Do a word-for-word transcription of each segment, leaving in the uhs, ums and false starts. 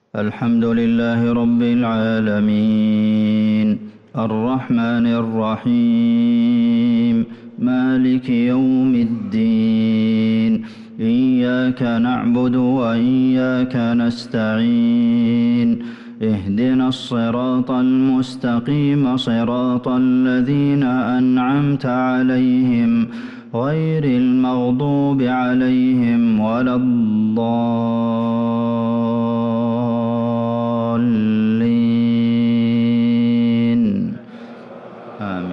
الحمد لله رب العالمين الرحمن الرحيم مالك يوم الدين إياك نعبد وإياك نستعين اهدنا الصراط المستقيم صراط الذين أنعمت عليهم غير المغضوب عليهم ولا الضالين آمين.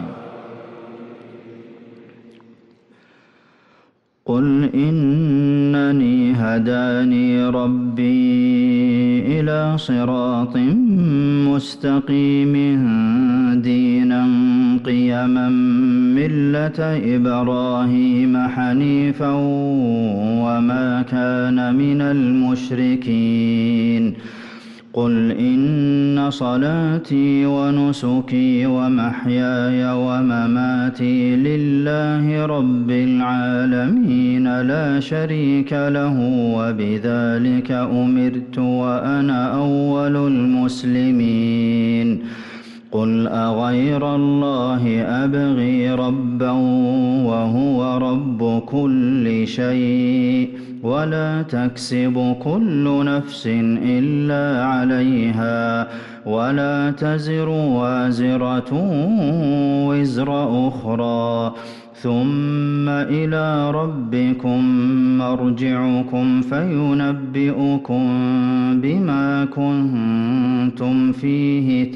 قل إنني هداني ربي إلى صراط مستقيم دينا قيما ملة إبراهيم حنيفا وما كان من المشركين قل إن صلاتي ونسكي ومحياي ومماتي لله رب العالمين لا شريك له وبذلك أمرت وأنا أول المسلمين قل أغير الله أبغي ربا وهو رب كل شيء ولا تكسب كل نفس إلا عليها ولا تزر وازرة وزر أخرى ثم إلى ربكم مرجعكم فينبئكم بما كنتم فيه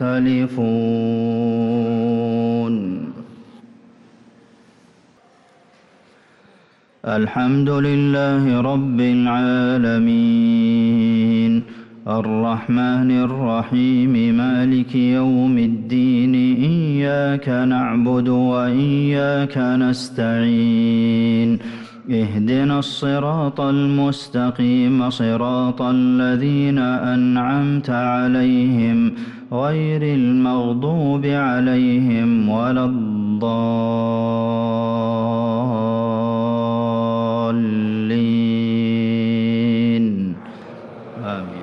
تختلفون. الحمد لله رب العالمين الرحمن الرحيم مالك يوم الدين إياك نعبد وإياك نستعين اهدنا الصراط المستقيم صراط الذين أنعمت عليهم غير المغضوب عليهم ولا الضالين آمين.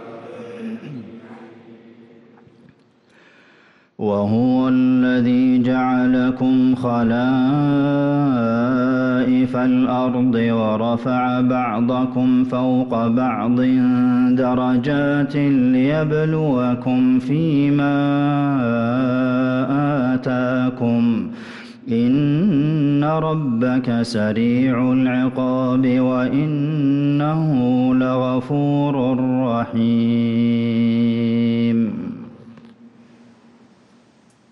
وهو الذي جعلكم خلائف الأرض ورفع بعضكم فوق بعض درجات ليبلوكم فيما آتاكم إن ربك سريع العقاب وإنه لغفور رحيم.